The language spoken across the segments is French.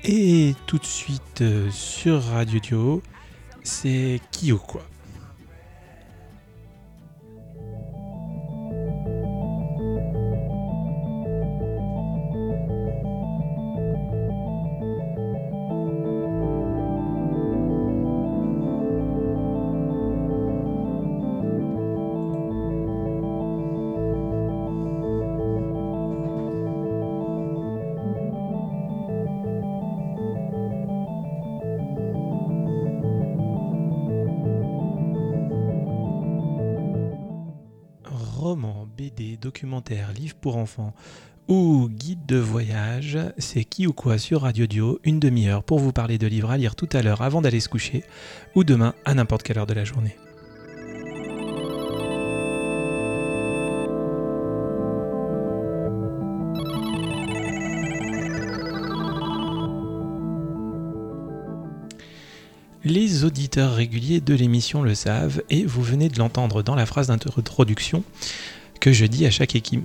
Et tout de suite sur Radio Dio, c'est Qui ou quoi. Roman, BD, documentaire, livre pour enfants ou guide de voyage, c'est Qui ou quoi sur Radio Dio, une demi-heure pour vous parler de livres à lire tout à l'heure avant d'aller se coucher ou demain à n'importe quelle heure de la journée. Les auditeurs réguliers de l'émission le savent et vous venez de l'entendre dans la phrase d'introduction que je dis à chaque équipe.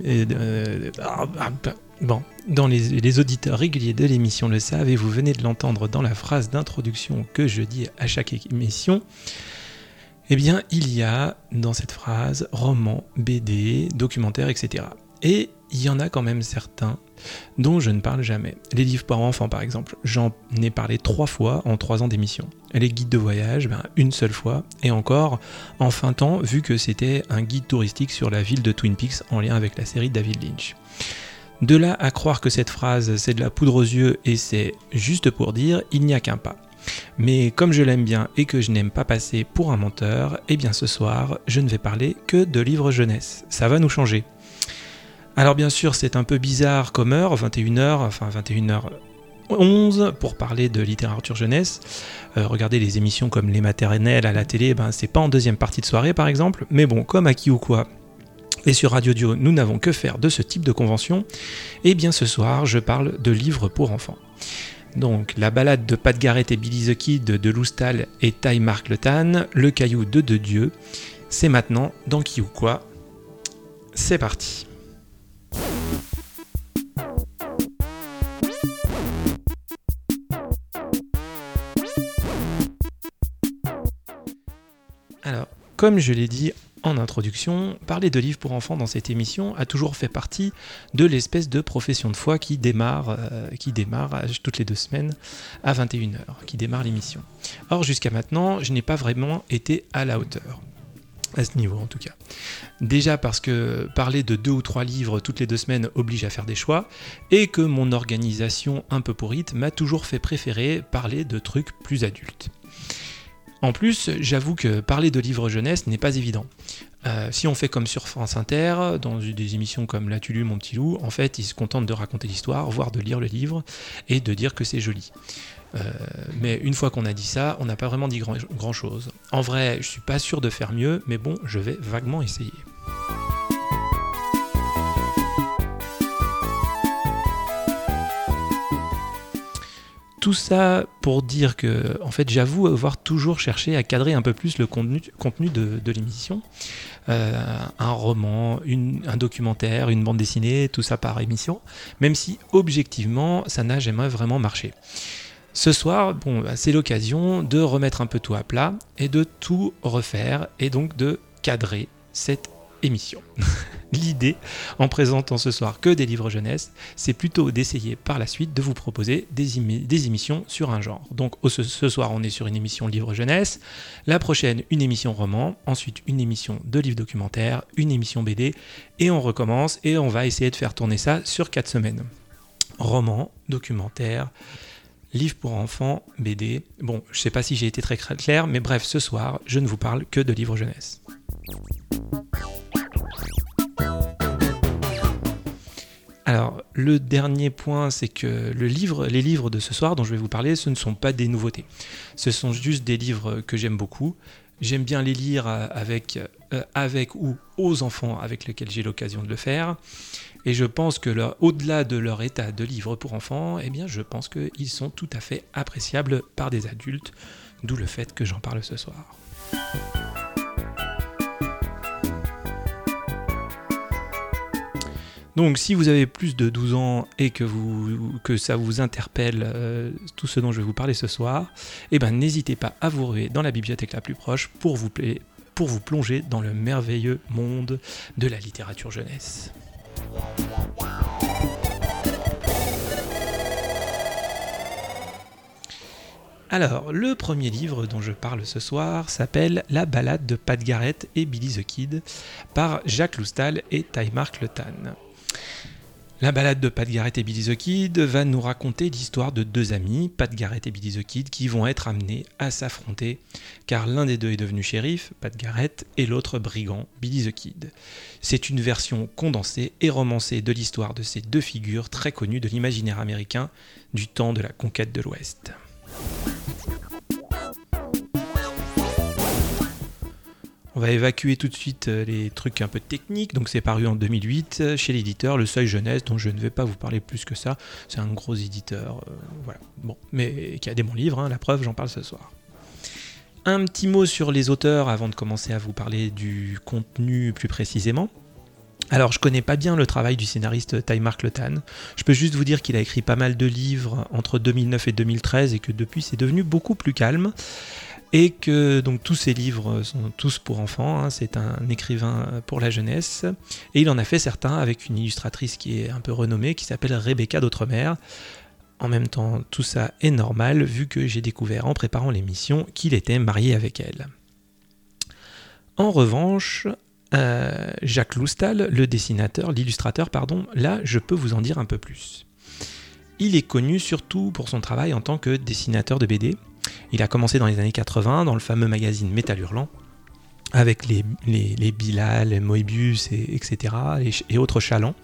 Les auditeurs réguliers de l'émission le savent et vous venez de l'entendre dans la phrase d'introduction que je dis à chaque émission. Eh bien, il y a dans cette phrase roman, BD, documentaire, etc. Et il y en a quand même certains dont je ne parle jamais. Les livres pour enfants, par exemple, j'en ai parlé 3 fois en 3 ans d'émission. Les guides de voyage, une seule fois, et encore en fin temps, vu que c'était un guide touristique sur la ville de Twin Peaks en lien avec la série David Lynch. De là à croire que cette phrase, c'est de la poudre aux yeux et c'est juste pour dire, il n'y a qu'un pas. Mais comme je l'aime bien et que je n'aime pas passer pour un menteur, eh bien ce soir, je ne vais parler que de livres jeunesse. Ça va nous changer. Alors bien sûr, c'est un peu bizarre comme heure, 21h11 pour parler de littérature jeunesse. Regardez les émissions comme Les Maternelles à la télé, c'est pas en deuxième partie de soirée par exemple, mais bon, comme à Qui ou quoi et sur Radio Dio, nous n'avons que faire de ce type de convention, et bien ce soir, je parle de livres pour enfants. Donc, la balade de Pat Garrett et Billy the Kid de Lou Stahl et Ty Mark Letan, Le Caillou de Dieu, c'est maintenant dans Qui ou quoi. C'est parti. Alors, comme je l'ai dit en introduction, parler de livres pour enfants dans cette émission a toujours fait partie de l'espèce de profession de foi qui démarre toutes les 2 semaines à 21h, qui démarre l'émission. Or, jusqu'à maintenant, je n'ai pas vraiment été à la hauteur, à ce niveau en tout cas. Déjà parce que parler de 2 ou 3 livres toutes les 2 semaines oblige à faire des choix, et que mon organisation un peu pourrite m'a toujours fait préférer parler de trucs plus adultes. En plus, j'avoue que parler de livres jeunesse n'est pas évident. Si on fait comme sur France Inter, dans des émissions comme L'as-tu lu mon petit loup, en fait, ils se contentent de raconter l'histoire, voire de lire le livre, et de dire que c'est joli. Mais une fois qu'on a dit ça, on n'a pas vraiment dit grand-chose. En vrai, je suis pas sûr de faire mieux, mais bon, je vais vaguement essayer. Tout ça pour dire que, en fait, j'avoue avoir toujours cherché à cadrer un peu plus le contenu de l'émission. Un roman, un documentaire, une bande dessinée, tout ça par émission, même si objectivement, ça n'a jamais vraiment marché. Ce soir, c'est l'occasion de remettre un peu tout à plat et de tout refaire et donc de cadrer cette émission. L'idée, en présentant ce soir que des livres jeunesse, c'est plutôt d'essayer par la suite de vous proposer des émissions sur un genre. Donc ce soir, on est sur une émission livre jeunesse, la prochaine, une émission roman, ensuite une émission de livre documentaire, une émission BD, et on recommence et on va essayer de faire tourner ça sur 4 semaines. Roman, documentaire, livre pour enfants, BD. Bon, je sais pas si j'ai été très clair, mais bref, ce soir, je ne vous parle que de livres jeunesse. Alors, le dernier point, c'est que les livres de ce soir dont je vais vous parler, ce ne sont pas des nouveautés. Ce sont juste des livres que j'aime beaucoup. J'aime bien les lire avec ou aux enfants avec lesquels j'ai l'occasion de le faire. Et je pense que au-delà de leur état de livre pour enfants, eh bien, je pense qu'ils sont tout à fait appréciables par des adultes, d'où le fait que j'en parle ce soir. Donc si vous avez plus de 12 ans et que ça vous interpelle tout ce dont je vais vous parler ce soir, eh ben, n'hésitez pas à vous ruer dans la bibliothèque la plus proche pour vous plonger dans le merveilleux monde de la littérature jeunesse. Alors, le premier livre dont je parle ce soir s'appelle La balade de Pat Garrett et Billy the Kid par Jacques Loustal et Ty-Mark Le Tan. La balade de Pat Garrett et Billy the Kid va nous raconter l'histoire de deux amis, Pat Garrett et Billy the Kid, qui vont être amenés à s'affronter, car l'un des deux est devenu shérif, Pat Garrett, et l'autre brigand, Billy the Kid. C'est une version condensée et romancée de l'histoire de ces deux figures très connues de l'imaginaire américain du temps de la conquête de l'Ouest. On va évacuer tout de suite les trucs un peu techniques. Donc c'est paru en 2008 chez l'éditeur Le Seuil Jeunesse, dont je ne vais pas vous parler plus que ça. C'est un gros éditeur, voilà. Bon, mais qui a des bons livres, hein, la preuve, j'en parle ce soir. Un petit mot sur les auteurs avant de commencer à vous parler du contenu plus précisément. Alors, je connais pas bien le travail du scénariste Ty-Mark Le Tan. Je peux juste vous dire qu'il a écrit pas mal de livres entre 2009 et 2013 et que depuis c'est devenu beaucoup plus calme. Et que donc tous ces livres sont tous pour enfants, hein, c'est un écrivain pour la jeunesse, et il en a fait certains avec une illustratrice qui est un peu renommée, qui s'appelle Rebecca d'Outremer. En même temps, tout ça est normal, vu que j'ai découvert en préparant l'émission qu'il était marié avec elle. En revanche, Jacques Loustal, l'illustrateur, là je peux vous en dire un peu plus. Il est connu surtout pour son travail en tant que dessinateur de BD. Il a commencé dans les années 80 dans le fameux magazine Métal Hurlant avec les Bilal, les Moebius, etc. et autres chalands.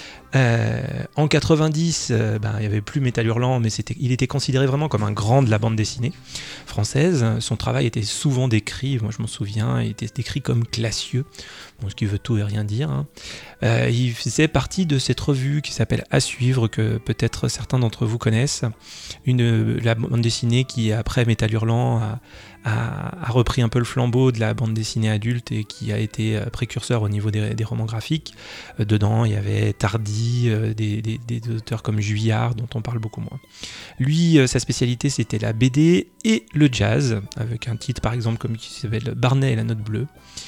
En 90, il n'y avait plus Métal Hurlant, mais il était considéré vraiment comme un grand de la bande dessinée française. Son travail était souvent décrit, moi je m'en souviens, il était décrit comme classieux, bon, ce qui veut tout et rien dire. Hein. Il faisait partie de cette revue qui s'appelle À suivre, que peut-être certains d'entre vous connaissent, la bande dessinée qui, après Métal Hurlant, a repris un peu le flambeau de la bande dessinée adulte et qui a été précurseur au niveau des romans graphiques. Dedans, il y avait Tardy, des auteurs comme Juillard, dont on parle beaucoup moins. Lui, sa spécialité, c'était la BD et le jazz, avec un titre par exemple comme qui s'appelle Barnet et la note bleue.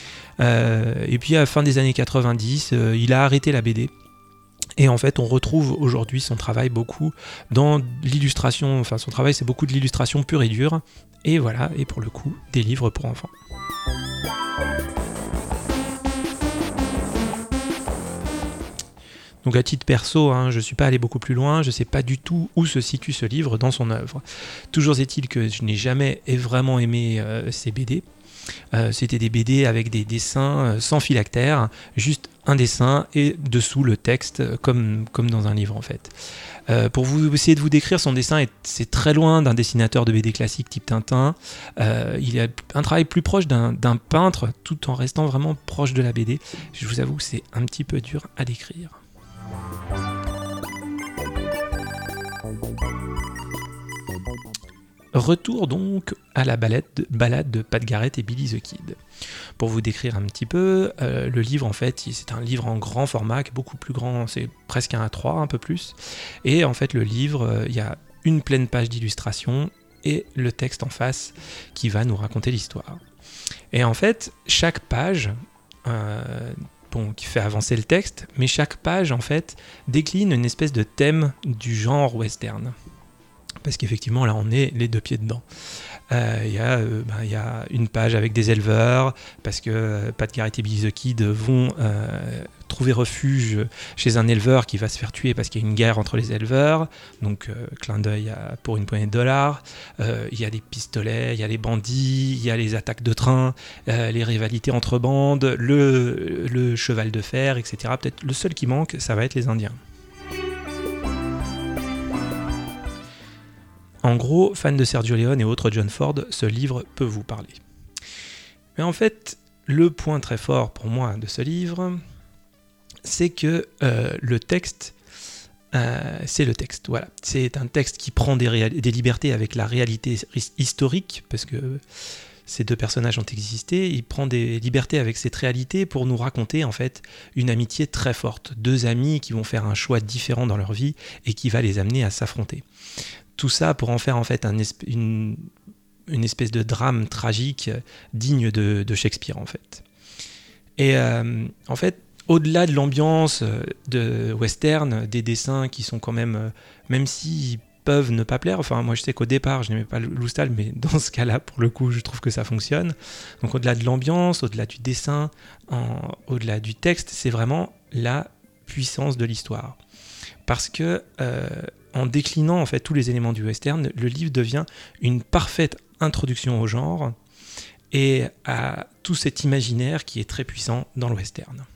Et puis à la fin des années 90, il a arrêté la BD. Et en fait, on retrouve aujourd'hui son travail beaucoup dans l'illustration, enfin son travail c'est beaucoup de l'illustration pure et dure, et voilà, et pour le coup, des livres pour enfants. Donc à titre perso, hein, je ne suis pas allé beaucoup plus loin, je ne sais pas du tout où se situe ce livre dans son œuvre. Toujours est-il que je n'ai jamais vraiment aimé ces BD. C'était des BD avec des dessins sans phylactère, juste un dessin et dessous le texte comme dans un livre en fait. Pour vous essayer de vous décrire, son dessin c'est très loin d'un dessinateur de BD classique type Tintin. Il a un travail plus proche d'un peintre tout en restant vraiment proche de la BD. Je vous avoue que c'est un petit peu dur à décrire. Retour donc à la balade de Pat Garrett et Billy the Kid. Pour vous décrire un petit peu, le livre en fait, c'est un livre en grand format, beaucoup plus grand, c'est presque un A3, un peu plus. Et en fait le livre, il y a une pleine page d'illustration et le texte en face qui va nous raconter l'histoire. Et en fait, chaque page, qui fait avancer le texte, mais chaque page en fait décline une espèce de thème du genre western. Parce qu'effectivement, là, on est les deux pieds dedans. Il y a une page avec des éleveurs, parce que Pat Garrett et Billy the Kid vont trouver refuge chez un éleveur qui va se faire tuer parce qu'il y a une guerre entre les éleveurs. Donc, clin d'œil pour une poignée de dollars. Il y a des pistolets, il y a les bandits, il y a les attaques de train, les rivalités entre bandes, le cheval de fer, etc. Peut-être le seul qui manque, ça va être les Indiens. En gros, fan de Sergio Leone et autres John Ford, ce livre peut vous parler. Mais en fait, le point très fort pour moi de ce livre, c'est que le texte, c'est le texte. Voilà. C'est un texte qui prend des libertés avec la réalité historique, parce que ces deux personnages ont existé, il prend des libertés avec cette réalité pour nous raconter en fait une amitié très forte. Deux amis qui vont faire un choix différent dans leur vie et qui va les amener à s'affronter. Tout ça pour en faire en fait une espèce de drame tragique digne de Shakespeare en fait. Et en fait, au-delà de l'ambiance de western, des dessins qui sont quand même s'ils peuvent ne pas plaire, enfin moi je sais qu'au départ je n'aimais pas Loustal, mais dans ce cas-là pour le coup je trouve que ça fonctionne. Donc au-delà de l'ambiance, au-delà du dessin, au-delà du texte, c'est vraiment la puissance de l'histoire. Parce que en déclinant en fait tous les éléments du western, le livre devient une parfaite introduction au genre et à tout cet imaginaire qui est très puissant dans le western.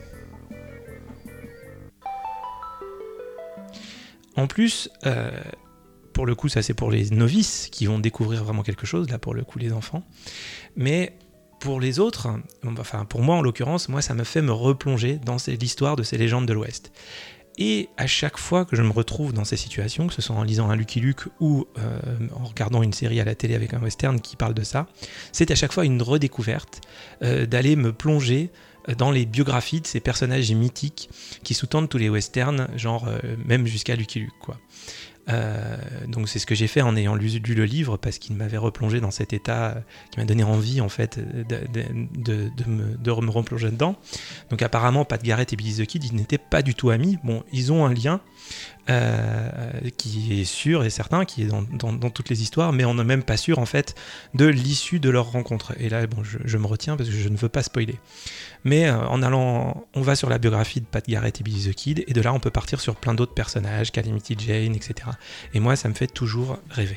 En plus, pour le coup, ça c'est pour les novices qui vont découvrir vraiment quelque chose, là pour le coup les enfants, mais pour les autres, enfin pour moi en l'occurrence, moi ça me fait me replonger dans l'histoire de ces légendes de l'Ouest. Et à chaque fois que je me retrouve dans ces situations, que ce soit en lisant un Lucky Luke ou en regardant une série à la télé avec un western qui parle de ça, c'est à chaque fois une redécouverte d'aller me plonger dans les biographies de ces personnages mythiques qui sous-tendent tous les westerns, genre même jusqu'à Lucky Luke, quoi. Donc c'est ce que j'ai fait en ayant lu le livre, parce qu'il m'avait replongé dans cet état qui m'a donné envie en fait de me replonger dedans. Donc apparemment Pat Garrett et Billy the Kid, ils n'étaient pas du tout amis. Bon, ils ont un lien qui est sûr et certain, qui est dans toutes les histoires, mais on n'est même pas sûr en fait de l'issue de leur rencontre. Et là, bon, je me retiens parce que je ne veux pas spoiler. Mais on va sur la biographie de Pat Garrett et Billy the Kid, et de là on peut partir sur plein d'autres personnages, Calamity Jane, etc. Et moi, ça me fait toujours rêver.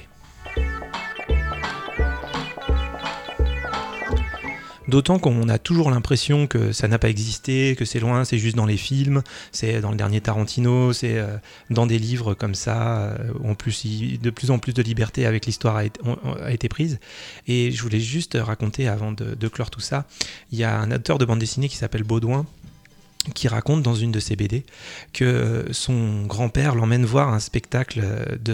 D'autant qu'on a toujours l'impression que ça n'a pas existé, que c'est loin, c'est juste dans les films, c'est dans le dernier Tarantino, c'est dans des livres comme ça, où en plus, de plus en plus de liberté avec l'histoire a été prise. Et je voulais juste raconter, avant de clore tout ça, il y a un auteur de bande dessinée qui s'appelle Baudouin, qui raconte dans une de ses BD que son grand-père l'emmène voir un spectacle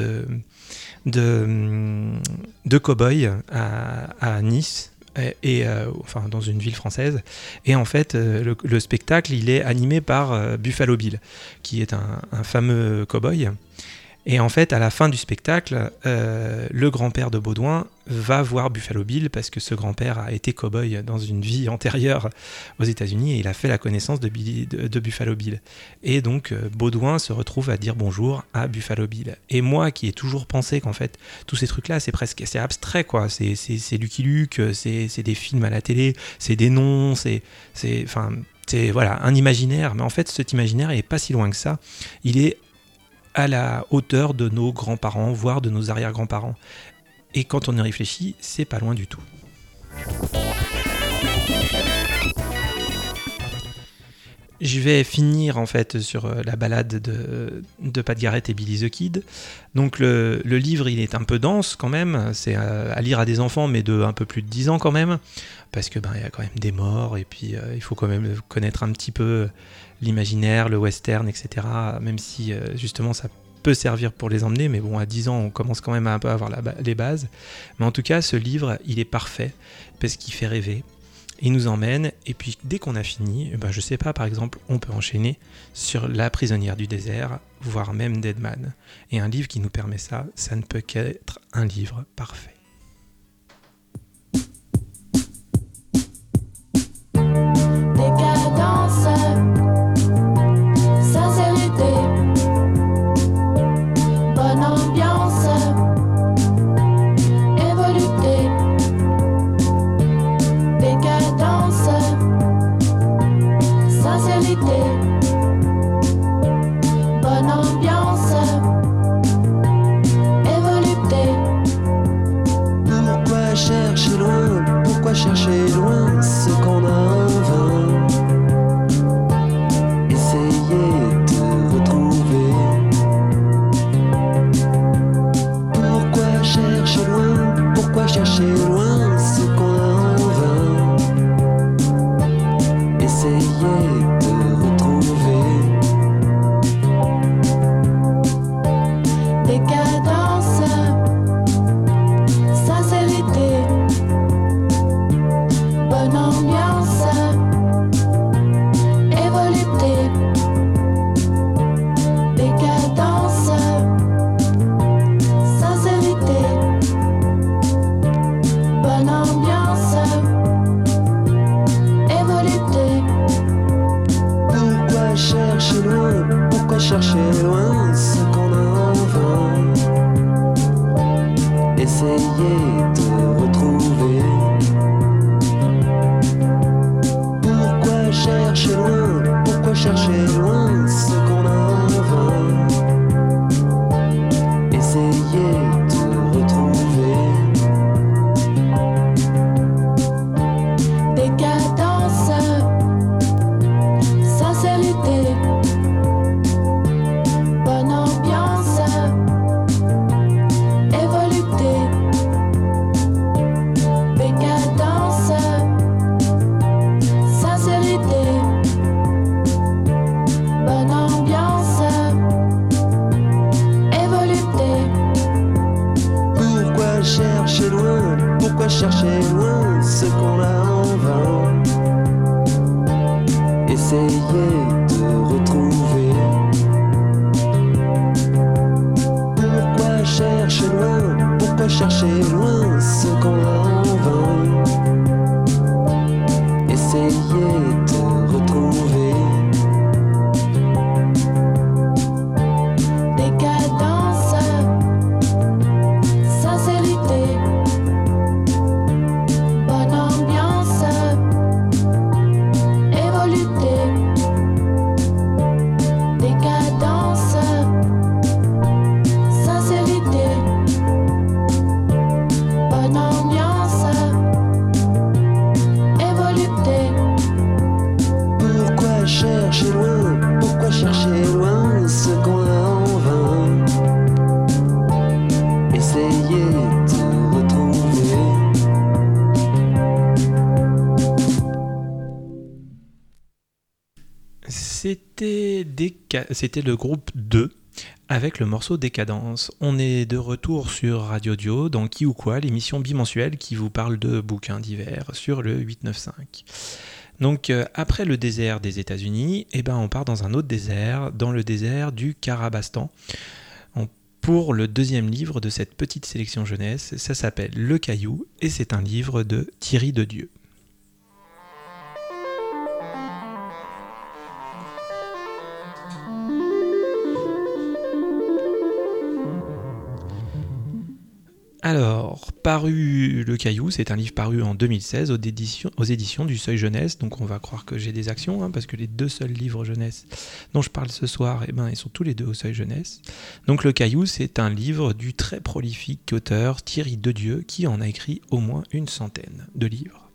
de cow-boy à Nice, enfin dans une ville française, et en fait le spectacle il est animé par Buffalo Bill, qui est un fameux cow-boy. Et en fait, à la fin du spectacle, le grand-père de Baudouin va voir Buffalo Bill, parce que ce grand-père a été cow-boy dans une vie antérieure aux États-Unis, et il a fait la connaissance de Buffalo Bill. Et donc, Baudouin se retrouve à dire bonjour à Buffalo Bill. Et moi, qui ai toujours pensé qu'en fait, tous ces trucs-là, c'est abstrait, quoi. C'est Lucky Luke, c'est des films à la télé, c'est des noms, c'est voilà, un imaginaire. Mais en fait, cet imaginaire n'est pas si loin que ça. Il est à la hauteur de nos grands-parents, voire de nos arrière-grands-parents. Et quand on y réfléchit, c'est pas loin du tout. Je vais finir en fait sur la balade de Pat Garrett et Billy the Kid. Donc le livre, il est un peu dense quand même, c'est à lire à des enfants, mais de un peu plus de 10 ans quand même, parce que il y a quand même des morts, et puis il faut quand même connaître un petit peu l'imaginaire, le western, etc. Même si justement ça peut servir pour les emmener, mais bon, à 10 ans on commence quand même à un peu avoir les bases. Mais en tout cas, ce livre, il est parfait, parce qu'il fait rêver. Il nous emmène, et puis dès qu'on a fini, je sais pas, par exemple, on peut enchaîner sur La prisonnière du désert, voire même Deadman. Et un livre qui nous permet ça ne peut qu'être un livre parfait. Décadence, sincérité, bonne ambiance, volupté. Décadence, sincérité, bonne ambiance, volupté. chercher loin ce qu'on a en vain? Essayer de retrouver. Pourquoi chercher loin? Pourquoi chercher loin ce qu'on a en vain? Essayer de retrouver. Décadence, sincérité, bonne ambiance, évoluté. Décadence, sincérité, bonne ambiance, évoluté. Pourquoi chercher loin? Pourquoi chercher loin ce qu'on a en vain? Essayer de retrouver. Pourquoi chercher loin? Pourquoi chercher loin ce qu'on a en vain? Essayer de retrouver. Décadence, sincérité, bonne ambiance, évoluté. Décadence, sincérité, bonne ambiance, évoluté. Pourquoi chercher loin? Pourquoi chercher loin ce qu'on a en vain? Essayer de retrouver. C'était le groupe 2 avec le morceau Décadence. On est de retour sur Radio Dio dans Qui ou Quoi, l'émission bimensuelle qui vous parle de bouquins divers sur le 895. Donc après le désert des États-Unis, on part dans un autre désert, dans le désert du Karabastan. Pour le deuxième livre de cette petite sélection jeunesse, ça s'appelle Le Caillou et c'est un livre de Thierry Dedieu. Alors, paru Le Caillou, c'est un livre paru en 2016 aux éditions du Seuil Jeunesse, donc on va croire que j'ai des actions, parce que les deux seuls livres jeunesse dont je parle ce soir, ils sont tous les deux au Seuil Jeunesse. Donc Le Caillou, c'est un livre du très prolifique auteur Thierry Dedieu, qui en a écrit au moins une centaine de livres.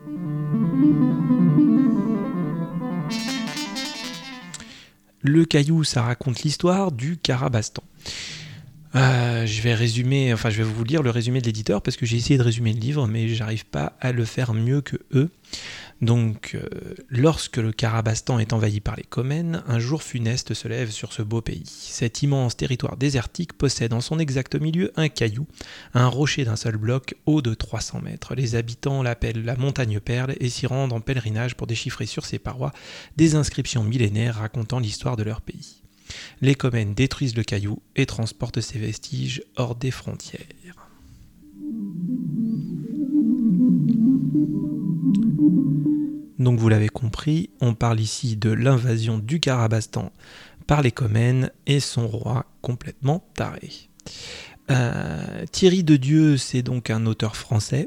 Le Caillou, ça raconte l'histoire du Karabastan. Je vais vous lire le résumé de l'éditeur parce que j'ai essayé de résumer le livre, mais j'arrive pas à le faire mieux que eux. Donc, lorsque le Karabastan est envahi par les Comènes, un jour funeste se lève sur ce beau pays. Cet immense territoire désertique possède en son exact milieu un caillou, un rocher d'un seul bloc, haut de 300 mètres. Les habitants l'appellent la montagne perle et s'y rendent en pèlerinage pour déchiffrer sur ses parois des inscriptions millénaires racontant l'histoire de leur pays. Les Comènes détruisent le caillou et transportent ses vestiges hors des frontières. Donc vous l'avez compris, on parle ici de l'invasion du Karabastan par les Comènes et son roi complètement taré. Thierry Dedieu, c'est donc un auteur français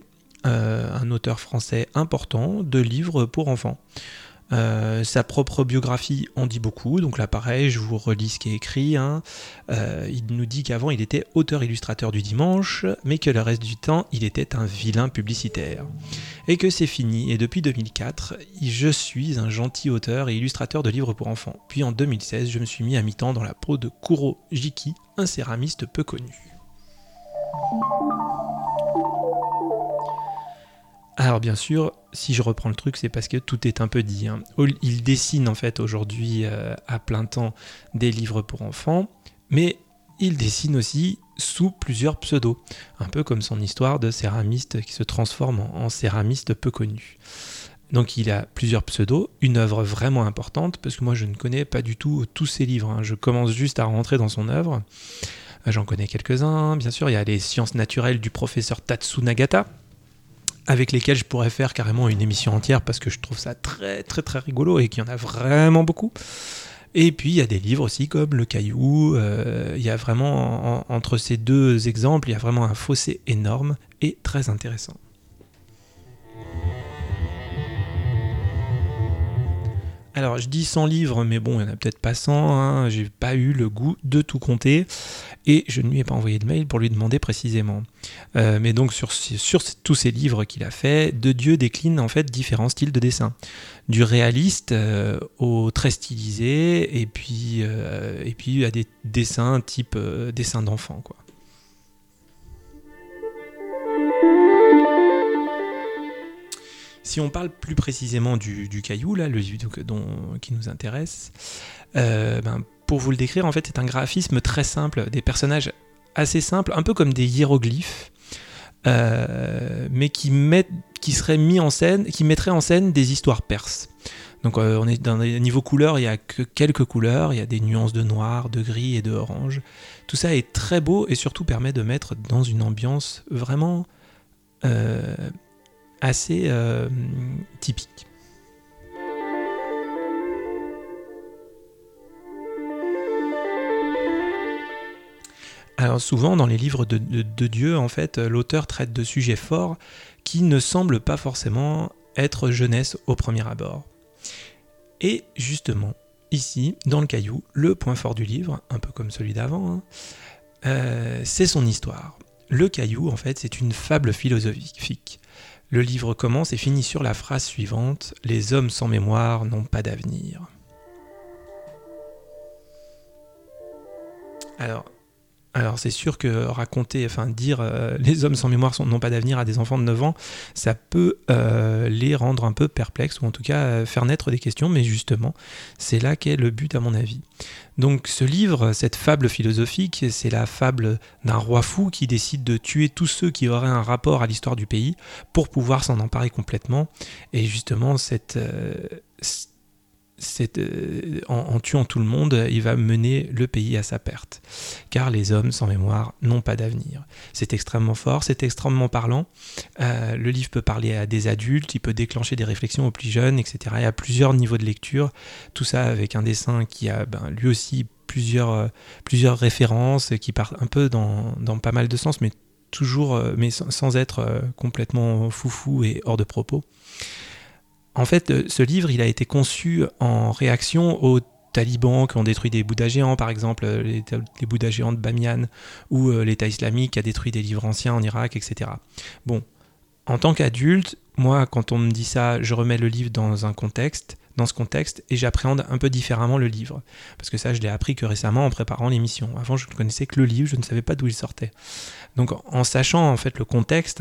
important de livres pour enfants. Sa propre biographie en dit beaucoup, donc là pareil, je vous relis ce qui est écrit. Il nous dit qu'avant il était auteur-illustrateur du dimanche, mais que le reste du temps il était un vilain publicitaire. Et que c'est fini, et depuis 2004, je suis un gentil auteur et illustrateur de livres pour enfants. Puis en 2016, je me suis mis à mi-temps dans la peau de Kuro Jiki, un céramiste peu connu. Alors bien sûr, si je reprends le truc, c'est parce que tout est un peu dit. Il dessine en fait aujourd'hui à plein temps des livres pour enfants, mais il dessine aussi sous plusieurs pseudos, un peu comme son histoire de céramiste qui se transforme en céramiste peu connu. Donc il a plusieurs pseudos, une œuvre vraiment importante, parce que moi je ne connais pas du tout tous ses livres, je commence juste à rentrer dans son œuvre. J'en connais quelques-uns, bien sûr, il y a les sciences naturelles du professeur Tatsu Nagata, avec lesquels je pourrais faire carrément une émission entière parce que je trouve ça très très très rigolo et qu'il y en a vraiment beaucoup. Et puis il y a des livres aussi comme Le Caillou. Il y a vraiment, entre ces deux exemples, il y a vraiment un fossé énorme et très intéressant. Alors, je dis 100 livres, mais bon, il n'y en a peut-être pas 100, hein. J'ai pas eu le goût de tout compter, et je ne lui ai pas envoyé de mail pour lui demander précisément. Mais donc, sur tous ces livres qu'il a fait, De Dieu décline en fait différents styles de dessin. Du réaliste au très stylisé, et puis à des dessins type dessin d'enfant, quoi. Si on parle plus précisément du Caillou, là, le livre qui nous intéresse, pour vous le décrire, en fait, c'est un graphisme très simple, des personnages assez simples, un peu comme des hiéroglyphes, mais qui mettraient en scène des histoires perses. Donc on est dans les niveaux couleurs, il n'y a que quelques couleurs, il y a des nuances de noir, de gris et de orange. Tout ça est très beau et surtout permet de mettre dans une ambiance vraiment assez typique. Alors souvent dans les livres de Dieu, en fait, l'auteur traite de sujets forts qui ne semblent pas forcément être jeunesse au premier abord. Et justement, ici, dans Le Caillou, le point fort du livre, un peu comme celui d'avant, c'est son histoire. Le Caillou, en fait, c'est une fable philosophique. Le livre commence et finit sur la phrase suivante : « Les hommes sans mémoire n'ont pas d'avenir ». Alors c'est sûr que dire les hommes sans mémoire n'ont pas d'avenir à des enfants de 9 ans, ça peut les rendre un peu perplexes, ou en tout cas faire naître des questions, mais justement, c'est là qu'est le but à mon avis. Donc ce livre, cette fable philosophique, c'est la fable d'un roi fou qui décide de tuer tous ceux qui auraient un rapport à l'histoire du pays pour pouvoir s'en emparer complètement, et justement en tuant tout le monde, il va mener le pays à sa perte. Car les hommes sans mémoire n'ont pas d'avenir. C'est extrêmement fort, c'est extrêmement parlant. Le livre peut parler à des adultes, il peut déclencher des réflexions aux plus jeunes, etc. Il y a plusieurs niveaux de lecture. Tout ça avec un dessin qui a lui aussi plusieurs références, qui partent un peu dans pas mal de sens, mais sans être complètement foufou et hors de propos. En fait, ce livre, il a été conçu en réaction aux talibans qui ont détruit des Bouddhas géants, par exemple les Bouddhas géants de Bamiyan, ou l'État islamique qui a détruit des livres anciens en Irak, etc. Bon, en tant qu'adulte, moi, quand on me dit ça, je remets le livre dans ce contexte, et j'appréhende un peu différemment le livre. Parce que ça, je l'ai appris que récemment en préparant l'émission. Avant, je ne connaissais que le livre, je ne savais pas d'où il sortait. Donc, en sachant en fait le contexte,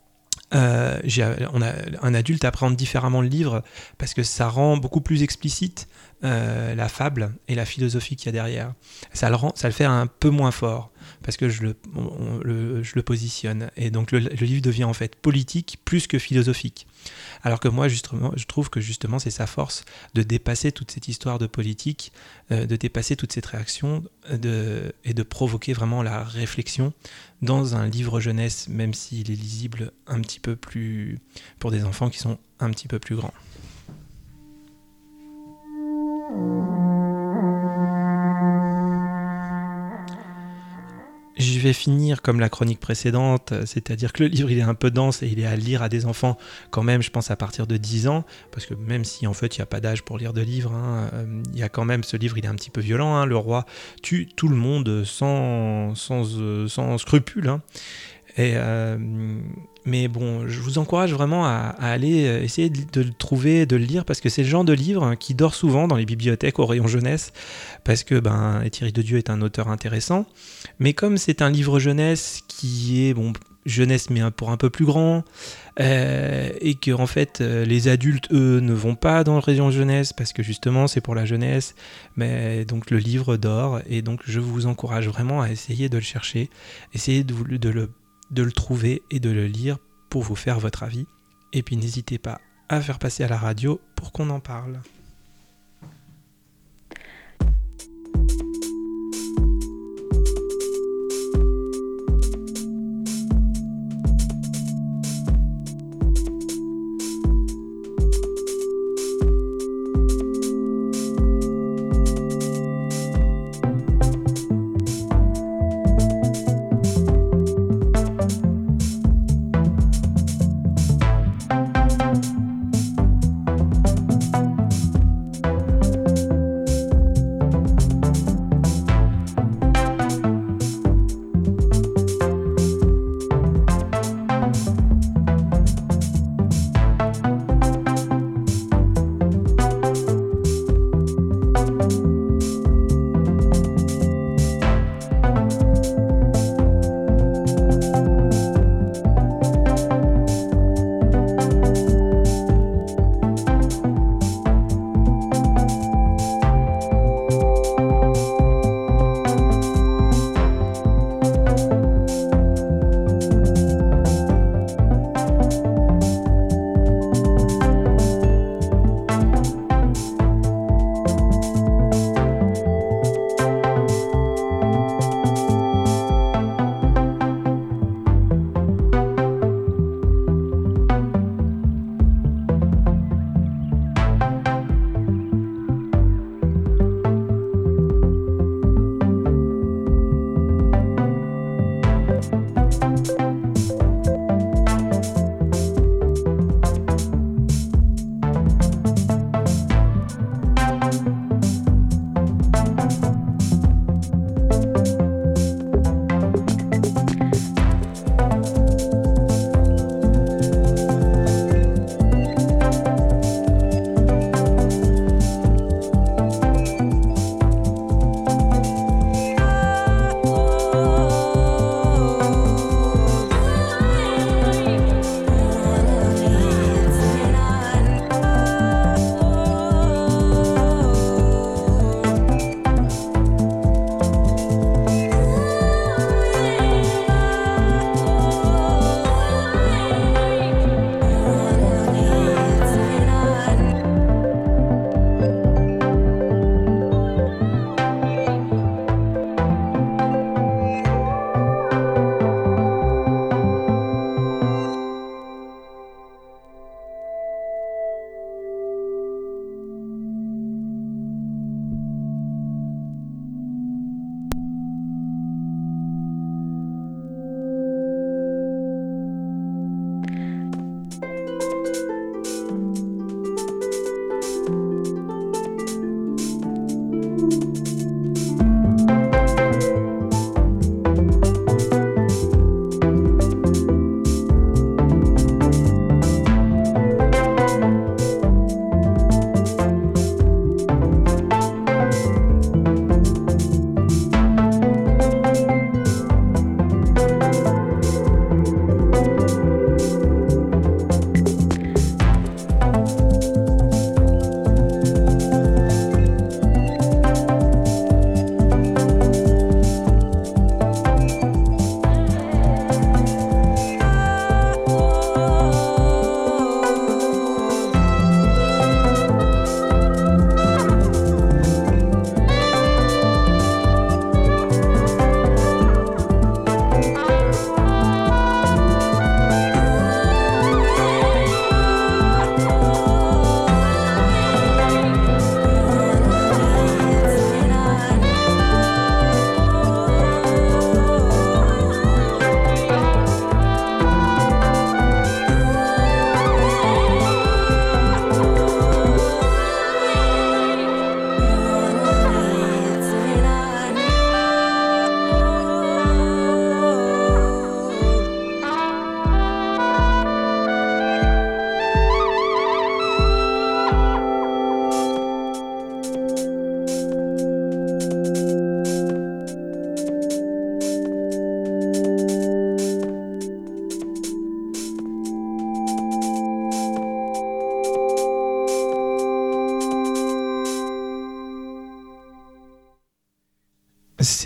un adulte appréhende différemment le livre parce que ça rend beaucoup plus explicite la fable et la philosophie qu'il y a derrière. Ça le fait un peu moins fort parce que je le positionne, et donc le livre devient en fait politique plus que philosophique. Alors que moi, justement, je trouve que justement c'est sa force de dépasser toute cette histoire de politique, de dépasser toute cette réaction et de provoquer vraiment la réflexion dans un livre jeunesse, même s'il est lisible un petit peu plus pour des enfants qui sont un petit peu plus grands. Je vais finir comme la chronique précédente, c'est-à-dire que le livre il est un peu dense et il est à lire à des enfants quand même, je pense à partir de 10 ans, parce que même si en fait il n'y a pas d'âge pour lire de livres, il y a quand même, ce livre il est un petit peu violent, le roi tue tout le monde sans scrupule, mais bon, je vous encourage vraiment à aller essayer de le trouver, de le lire, parce que c'est le genre de livre qui dort souvent dans les bibliothèques au rayon jeunesse, parce que Thierry de Dieu est un auteur intéressant, mais comme c'est un livre jeunesse qui est jeunesse mais pour un peu plus grand, et que en fait les adultes eux ne vont pas dans le rayon jeunesse parce que justement c'est pour la jeunesse, mais donc le livre dort, et donc je vous encourage vraiment à essayer de le chercher, essayer de le trouver et de le lire pour vous faire votre avis. Et puis n'hésitez pas à faire passer à la radio pour qu'on en parle.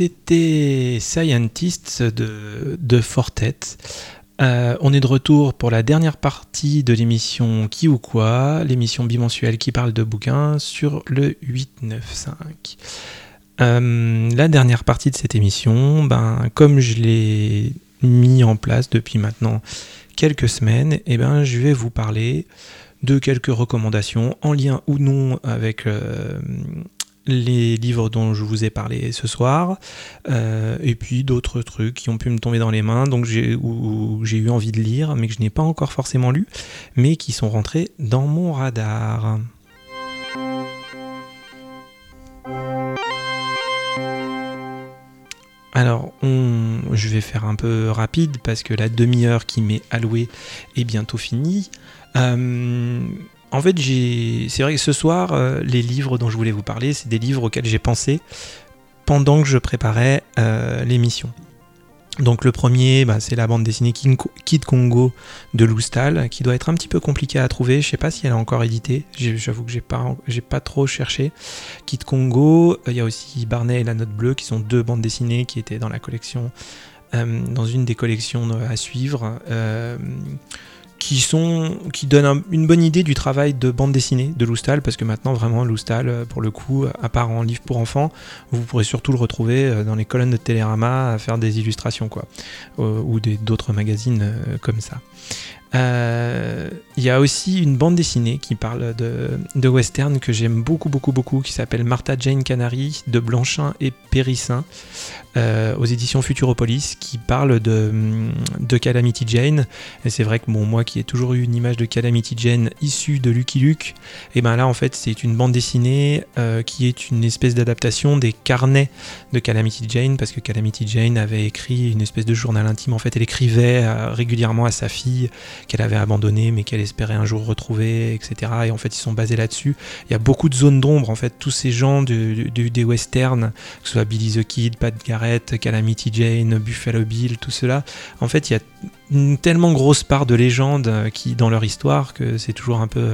c'était Scientists de Fortet. On est de retour pour la dernière partie de l'émission Qui ou quoi, l'émission bimensuelle qui parle de bouquins sur le 895. La dernière partie de cette émission, comme je l'ai mis en place depuis maintenant quelques semaines, je vais vous parler de quelques recommandations en lien ou non avec les livres dont je vous ai parlé ce soir, et puis d'autres trucs qui ont pu me tomber dans les mains, donc j'ai eu envie de lire, mais que je n'ai pas encore forcément lu, mais qui sont rentrés dans mon radar. Alors, je vais faire un peu rapide parce que la demi-heure qui m'est allouée est bientôt finie. En fait, c'est vrai que ce soir, les livres dont je voulais vous parler, c'est des livres auxquels j'ai pensé pendant que je préparais l'émission. Donc le premier, c'est la bande dessinée Kid Congo de Lou Stahl, qui doit être un petit peu compliquée à trouver. Je sais pas si elle est encore éditée. J'avoue que j'ai pas trop cherché. Kid Congo, il y a aussi Barney et la Note Bleue, qui sont deux bandes dessinées qui étaient dans la collection, dans une des collections à suivre. Qui donnent une bonne idée du travail de bande dessinée de Lou Stahl, parce que maintenant vraiment Lou Stahl, pour le coup, à part en livre pour enfants, vous pourrez surtout le retrouver dans les colonnes de Télérama à faire des illustrations ou d'autres magazines comme ça. Il y a aussi une bande dessinée qui parle de western que j'aime beaucoup, qui s'appelle Martha Jane Canary de Blanchin et Périssin, aux éditions Futuropolis, qui parle de Calamity Jane. Et c'est vrai que moi qui ai toujours eu une image de Calamity Jane issue de Lucky Luke, et là en fait c'est une bande dessinée qui est une espèce d'adaptation des carnets de Calamity Jane, parce que Calamity Jane avait écrit une espèce de journal intime. En fait, elle écrivait régulièrement à sa fille qu'elle avait abandonné mais qu'elle espérait un jour retrouver, etc. Et en fait ils sont basés là-dessus. Il y a beaucoup de zones d'ombre, en fait, tous ces gens des westerns, que ce soit Billy the Kid, Pat Garrett, Calamity Jane, Buffalo Bill, tout cela. En fait il y a une tellement grosse part de légende dans leur histoire que c'est toujours un peu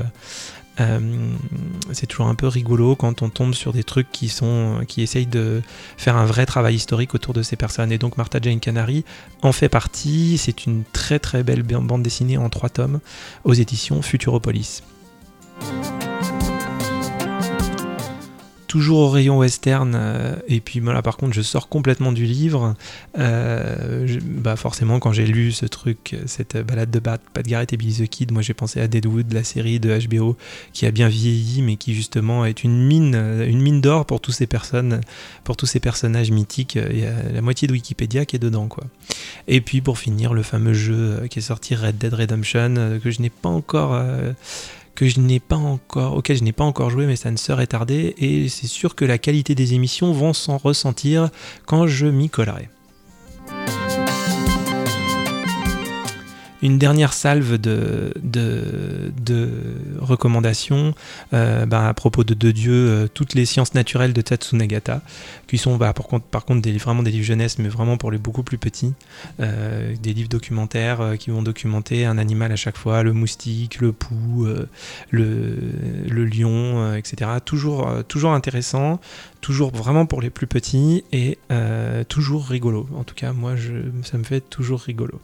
rigolo quand on tombe sur des trucs qui essayent de faire un vrai travail historique autour de ces personnes. Et donc Martha Jane Canary en fait partie. C'est une très très belle bande dessinée en 3 tomes aux éditions Futuropolis. Toujours au rayon western, et puis là par contre je sors complètement du livre. Forcément quand j'ai lu cette balade de Pat Garrett et Billy the Kid, moi j'ai pensé à Deadwood, la série de HBO qui a bien vieilli mais qui justement est une mine d'or pour tous ces personnages mythiques. Il y a la moitié de Wikipédia qui est dedans, quoi. Et puis pour finir, le fameux jeu qui est sorti, Red Dead Redemption, auquel je n'ai pas encore joué, mais ça ne serait tardé, et c'est sûr que la qualité des émissions vont s'en ressentir quand je m'y collerai. Une dernière salve de recommandations à propos de Deux Dieux, toutes les sciences naturelles de Tatsunagata, qui sont par contre vraiment des livres jeunesse, mais vraiment pour les beaucoup plus petits, des livres documentaires qui vont documenter un animal à chaque fois, le moustique, le poux, le lion, etc. Toujours intéressant, toujours vraiment pour les plus petits, et toujours rigolo. En tout cas, moi, ça me fait toujours rigoler.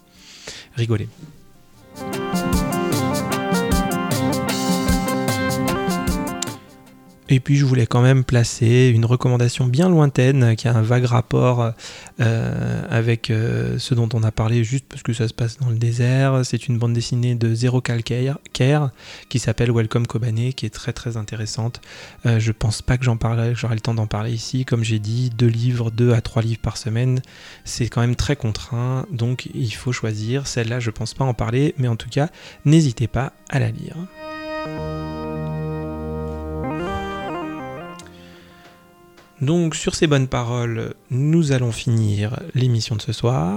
Et puis je voulais quand même placer une recommandation bien lointaine qui a un vague rapport avec ce dont on a parlé, juste parce que ça se passe dans le désert. C'est une bande dessinée de Zero Calcaire qui s'appelle Welcome Kobané, qui est très très intéressante. Je pense pas que j'aurai le temps d'en parler ici. Comme j'ai dit, 2 à 3 livres par semaine, c'est quand même très contraint, donc il faut choisir. Celle-là, je pense pas en parler, mais en tout cas, n'hésitez pas à la lire. Donc sur ces bonnes paroles, nous allons finir l'émission de ce soir.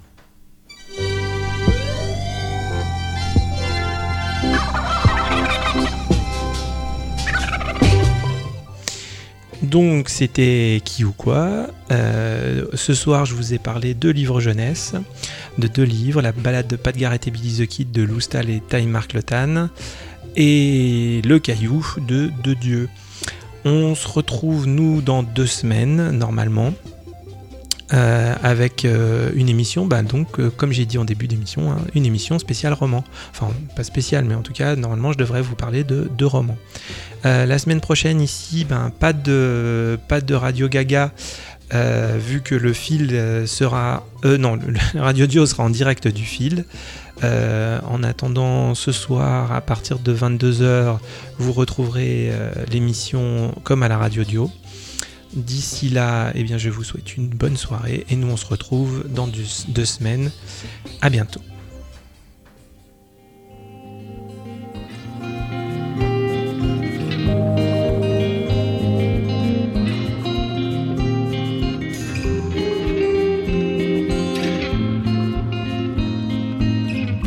Donc c'était Qui ou quoi. Ce soir je vous ai parlé de livres jeunesse, de 2 livres, La balade de Pat Garrett et Billy the Kid de Lou Stahl et Time Marklotan, et Le Caillou de Deux Dieux. On se retrouve nous dans 2 semaines normalement. avec une émission, comme j'ai dit en début d'émission, hein, une émission spéciale roman. Enfin, pas spéciale, mais en tout cas, normalement, je devrais vous parler de romans. La semaine prochaine, ici, pas de Radio Gaga, vu que le fil sera... le Radio Dio sera en direct du fil. En attendant, ce soir, à partir de 22h, vous retrouverez l'émission comme à la Radio Dio. D'ici là, je vous souhaite une bonne soirée et nous on se retrouve dans 2 semaines. À bientôt.